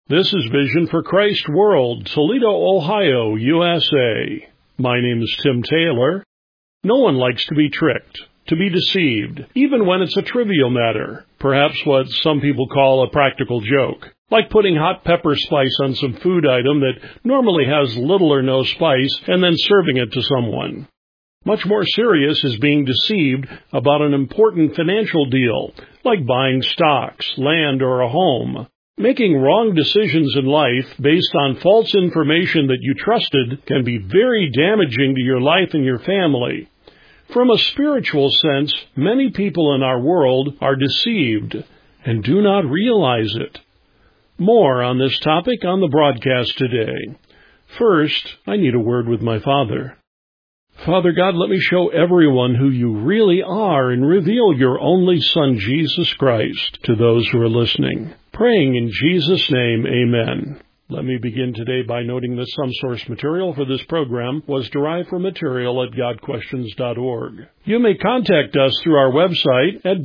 This is Vision for Christ World, Toledo, Ohio, USA. My name is Tim Taylor. No one likes to be tricked, to be deceived, even when it's a trivial matter, perhaps what some people call a practical joke, like putting hot pepper spice on some food item that normally has little or no spice and then serving it to someone. Much more serious is being deceived about an important financial deal, like buying stocks, land, or a home. Making wrong decisions in life based on false information that you trusted can be very damaging to your life and your family. From a spiritual sense, many people in our world are deceived and do not realize it. More on this topic on the broadcast today. First, I need a word with my Father. Father God, let me show everyone who you really are and reveal your only Son, Jesus Christ, to those who are listening. Praying in Jesus' name, amen. Let me begin today by noting that some source material for this program was derived from material at godquestions.org. You may contact us through our website at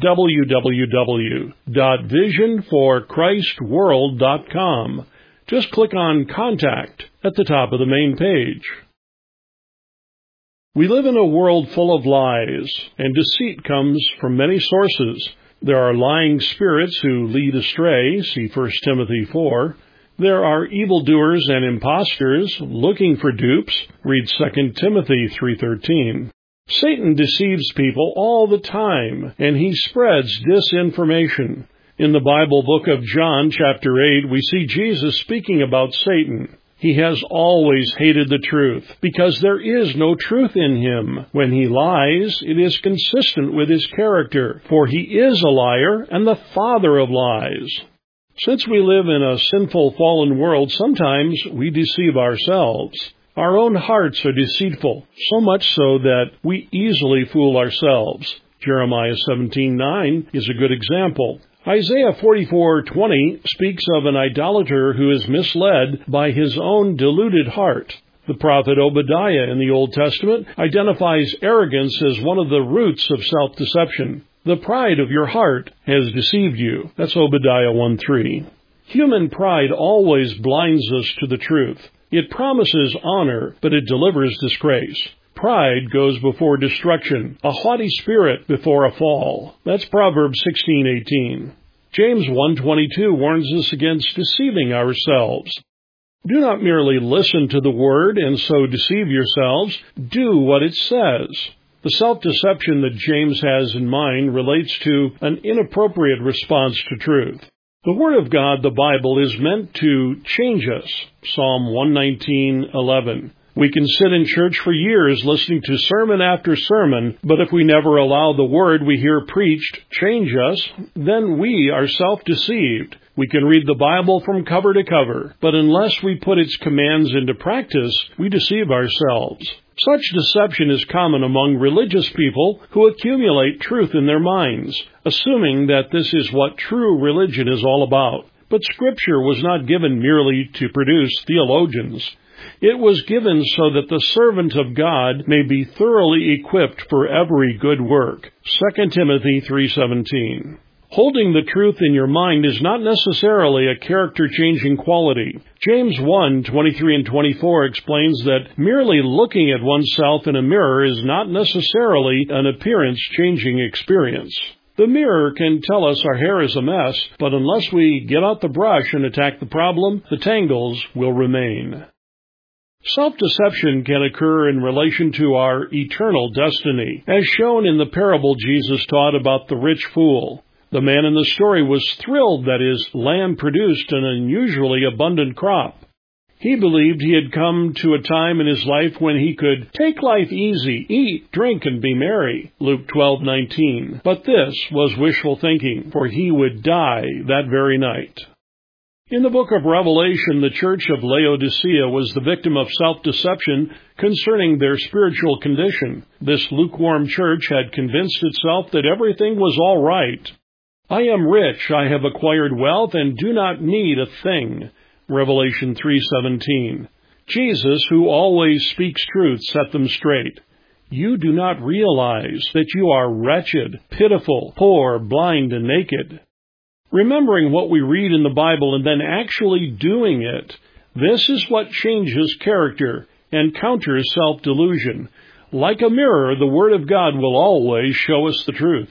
www.visionforchristworld.com. Just click on Contact at the top of the main page. We live in a world full of lies, and deceit comes from many sources. There are lying spirits who lead astray, see 1 Timothy 4. There are evildoers and impostors looking for dupes, read 2 Timothy 3:13. Satan deceives people all the time, and he spreads disinformation. In the Bible book of John, chapter 8, we see Jesus speaking about Satan. He has always hated the truth, because there is no truth in him. When he lies, it is consistent with his character, for he is a liar and the father of lies. Since we live in a sinful, fallen world, sometimes we deceive ourselves. Our own hearts are deceitful, so much so that we easily fool ourselves. Jeremiah 17:9 is a good example. Isaiah 44:20 speaks of an idolater who is misled by his own deluded heart. The prophet Obadiah in the Old Testament identifies arrogance as one of the roots of self-deception. The pride of your heart has deceived you. That's Obadiah 1:3. Human pride always blinds us to the truth. It promises honor, but it delivers disgrace. Pride goes before destruction, a haughty spirit before a fall. That's Proverbs 16:18. James 1:22 warns us against deceiving ourselves. Do not merely listen to the word and so deceive yourselves. Do what it says. The self-deception that James has in mind relates to an inappropriate response to truth. The Word of God, the Bible, is meant to change us. Psalm 119:11. We can sit in church for years listening to sermon after sermon, but if we never allow the word we hear preached change us, then we are self-deceived. We can read the Bible from cover to cover, but unless we put its commands into practice, we deceive ourselves. Such deception is common among religious people who accumulate truth in their minds, assuming that this is what true religion is all about. But Scripture was not given merely to produce theologians. It was given so that the servant of God may be thoroughly equipped for every good work. 2 Timothy 3:17. Holding the truth in your mind is not necessarily a character-changing quality. James 1:23 and 24 explains that merely looking at oneself in a mirror is not necessarily an appearance-changing experience. The mirror can tell us our hair is a mess, but unless we get out the brush and attack the problem, the tangles will remain. Self-deception can occur in relation to our eternal destiny, as shown in the parable Jesus taught about the rich fool. The man in the story was thrilled that his land produced an unusually abundant crop. He believed he had come to a time in his life when he could take life easy, eat, drink, and be merry, Luke 12:19. But this was wishful thinking, for he would die that very night. In the book of Revelation, the church of Laodicea was the victim of self-deception concerning their spiritual condition. This lukewarm church had convinced itself that everything was all right. I am rich, I have acquired wealth, and do not need a thing. Revelation 3:17. Jesus, who always speaks truth, set them straight. You do not realize that you are wretched, pitiful, poor, blind, and naked. Remembering what we read in the Bible and then actually doing it, this is what changes character and counters self-delusion. Like a mirror, the Word of God will always show us the truth.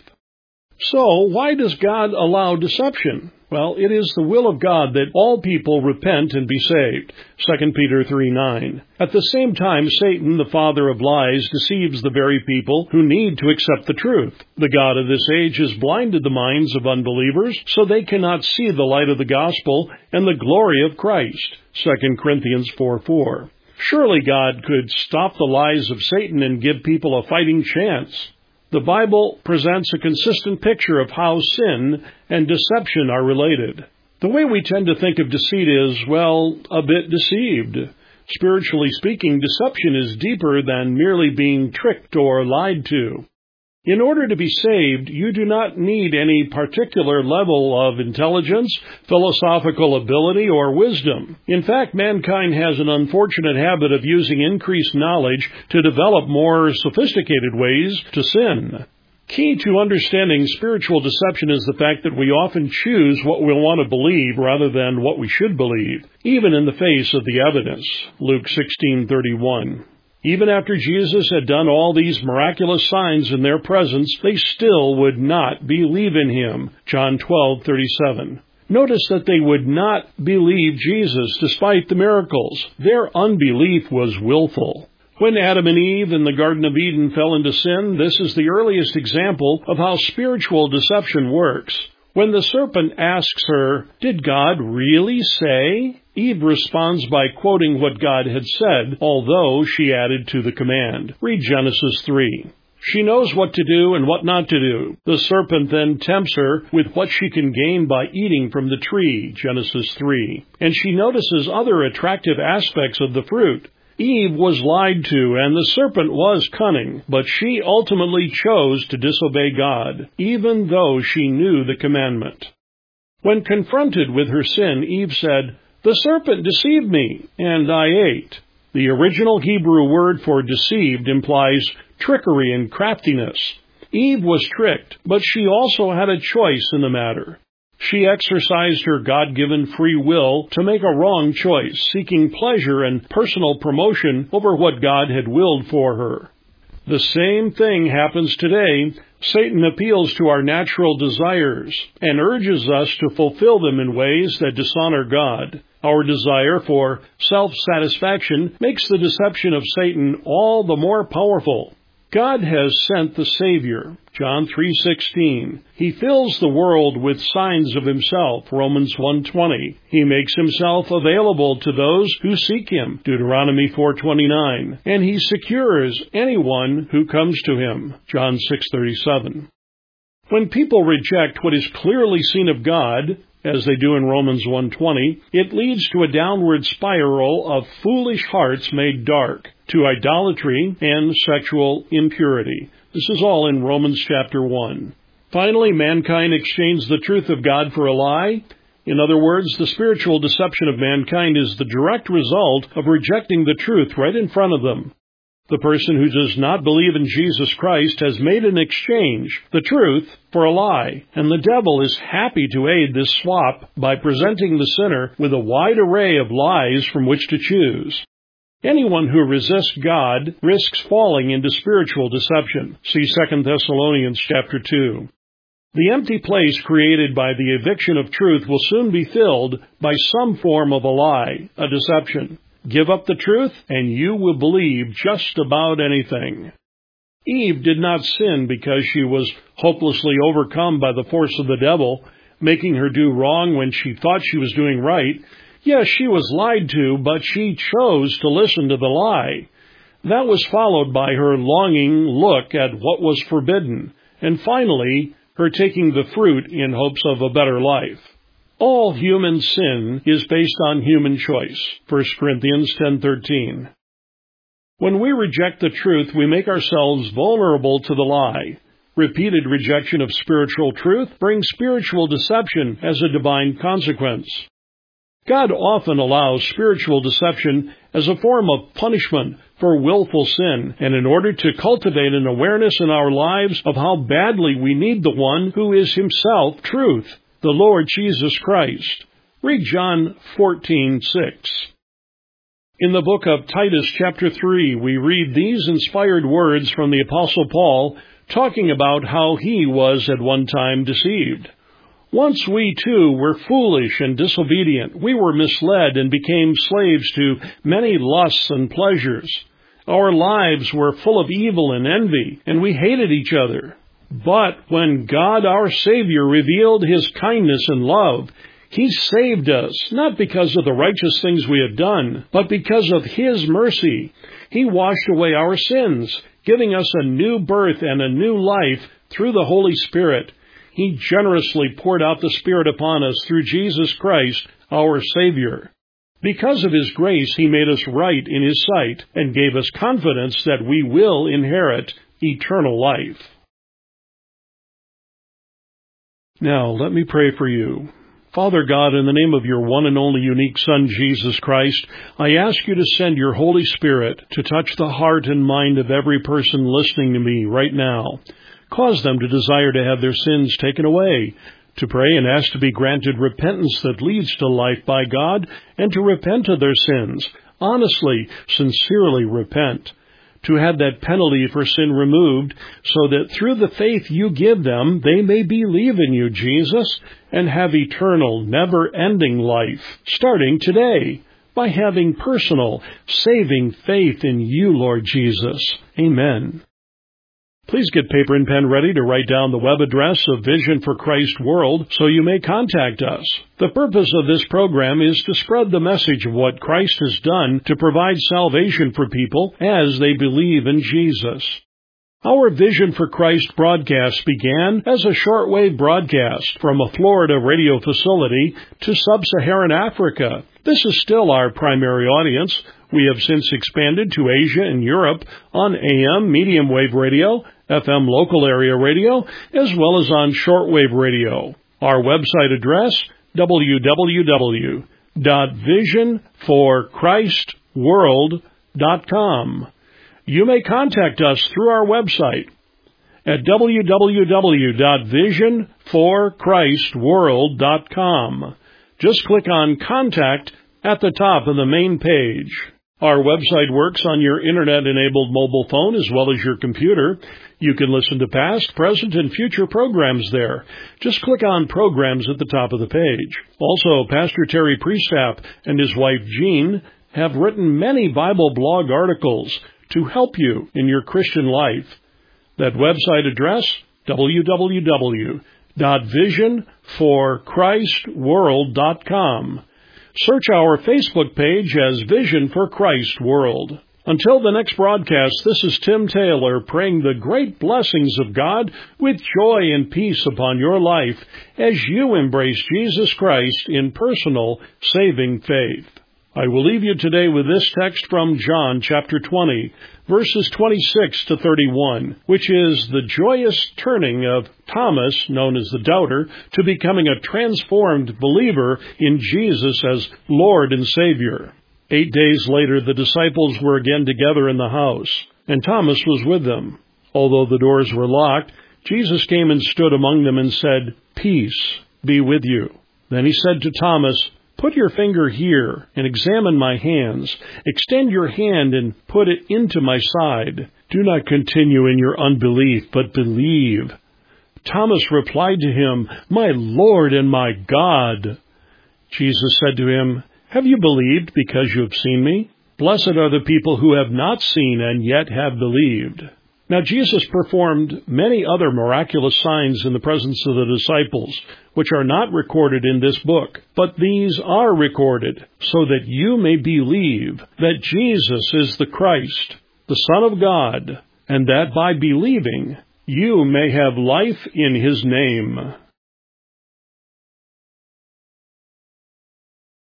So, why does God allow deception? Well, it is the will of God that all people repent and be saved. 2 Peter 3:9. At the same time, Satan, the father of lies, deceives the very people who need to accept the truth. The God of this age has blinded the minds of unbelievers so they cannot see the light of the gospel and the glory of Christ. 2 Corinthians 4:4. Surely God could stop the lies of Satan and give people a fighting chance. The Bible presents a consistent picture of how sin and deception are related. The way we tend to think of deceit is, well, a bit deceived. Spiritually speaking, deception is deeper than merely being tricked or lied to. In order to be saved, you do not need any particular level of intelligence, philosophical ability, or wisdom. In fact, mankind has an unfortunate habit of using increased knowledge to develop more sophisticated ways to sin. Key to understanding spiritual deception is the fact that we often choose what we want to believe rather than what we should believe, even in the face of the evidence. Luke 16:31. Even after Jesus had done all these miraculous signs in their presence, they still would not believe in him. John 12:37. Notice that they would not believe Jesus despite the miracles. Their unbelief was willful. When Adam and Eve in the Garden of Eden fell into sin, this is the earliest example of how spiritual deception works. When the serpent asks her, "Did God really say?" Eve responds by quoting what God had said, although she added to the command. Read Genesis 3. She knows what to do and what not to do. The serpent then tempts her with what she can gain by eating from the tree, Genesis 3. And she notices other attractive aspects of the fruit. Eve was lied to, and the serpent was cunning, but she ultimately chose to disobey God, even though she knew the commandment. When confronted with her sin, Eve said, "The serpent deceived me, and I ate." The original Hebrew word for deceived implies trickery and craftiness. Eve was tricked, but she also had a choice in the matter. She exercised her God-given free will to make a wrong choice, seeking pleasure and personal promotion over what God had willed for her. The same thing happens today. Satan appeals to our natural desires and urges us to fulfill them in ways that dishonor God. Our desire for self-satisfaction makes the deception of Satan all the more powerful. God has sent the Savior, John 3:16. He fills the world with signs of himself, Romans 1:20. He makes himself available to those who seek him, Deuteronomy 4:29. And he secures anyone who comes to him, John 6:37. When people reject what is clearly seen of God, as they do in Romans 1:20, it leads to a downward spiral of foolish hearts made dark, to idolatry and sexual impurity. This is all in Romans chapter 1. Finally, mankind exchanged the truth of God for a lie. In other words, the spiritual deception of mankind is the direct result of rejecting the truth right in front of them. The person who does not believe in Jesus Christ has made an exchange, the truth for a lie, and the devil is happy to aid this swap by presenting the sinner with a wide array of lies from which to choose. Anyone who resists God risks falling into spiritual deception. See 2 Thessalonians chapter 2. The empty place created by the eviction of truth will soon be filled by some form of a lie, a deception. Give up the truth, and you will believe just about anything. Eve did not sin because she was hopelessly overcome by the force of the devil, making her do wrong when she thought she was doing right. Yes, she was lied to, but she chose to listen to the lie. That was followed by her longing look at what was forbidden, and finally, her taking the fruit in hopes of a better life. All human sin is based on human choice. 1 Corinthians 10:13. When we reject the truth, we make ourselves vulnerable to the lie. Repeated rejection of spiritual truth brings spiritual deception as a divine consequence. God often allows spiritual deception as a form of punishment for willful sin, and in order to cultivate an awareness in our lives of how badly we need the one who is himself truth. the Lord Jesus Christ. Read John 14:6. In the book of Titus chapter 3, we read these inspired words from the Apostle Paul, talking about how he was at one time deceived. Once we too were foolish and disobedient. We were misled and became slaves to many lusts and pleasures. Our lives were full of evil and envy, and we hated each other. But when God our Savior revealed His kindness and love, He saved us, not because of the righteous things we had done, but because of His mercy. He washed away our sins, giving us a new birth and a new life through the Holy Spirit. He generously poured out the Spirit upon us through Jesus Christ, our Savior. Because of His grace, He made us right in His sight and gave us confidence that we will inherit eternal life. Now, let me pray for you. Father God, in the name of your one and only unique Son, Jesus Christ, I ask you to send your Holy Spirit to touch the heart and mind of every person listening to me right now. Cause them to desire to have their sins taken away, to pray and ask to be granted repentance that leads to life by God, and to repent of their sins, honestly, sincerely repent, to have that penalty for sin removed, so that through the faith you give them, they may believe in you, Jesus, and have eternal, never-ending life, starting today, by having personal, saving faith in you, Lord Jesus. Amen. Please get paper and pen ready to write down the web address of Vision for Christ World so you may contact us. The purpose of this program is to spread the message of what Christ has done to provide salvation for people as they believe in Jesus. Our Vision for Christ broadcast began as a shortwave broadcast from a Florida radio facility to sub-Saharan Africa. This is still our primary audience. We have since expanded to Asia and Europe on AM medium wave radio, FM local area radio, as well as on shortwave radio. Our website address, www.visionforchristworld.com. You may contact us through our website at www.visionforchristworld.com. Just click on Contact at the top of the main page. Our website works on your internet-enabled mobile phone as well as your computer. You can listen to past, present, and future programs there. Just click on Programs at the top of the page. Also, Pastor Terry Priestap and his wife Jean have written many Bible blog articles to help you in your Christian life. That website address, www.visionforchristworld.com. Search our Facebook page as Vision for Christ World. Until the next broadcast, this is Tim Taylor praying the great blessings of God with joy and peace upon your life as you embrace Jesus Christ in personal, saving faith. I will leave you today with this text from John chapter 20, verses 26 to 31, which is the joyous turning of Thomas, known as the doubter, to becoming a transformed believer in Jesus as Lord and Savior. 8 days later, the disciples were again together in the house, and Thomas was with them. Although the doors were locked, Jesus came and stood among them and said, "Peace be with you." Then he said to Thomas, "Put your finger here and examine my hands. Extend your hand and put it into my side. Do not continue in your unbelief, but believe." Thomas replied to him, "My Lord and my God." Jesus said to him, "Have you believed because you have seen me? Blessed are the people who have not seen and yet have believed." Now Jesus performed many other miraculous signs in the presence of the disciples, which are not recorded in this book, but these are recorded so that you may believe that Jesus is the Christ, the Son of God, and that by believing you may have life in His name.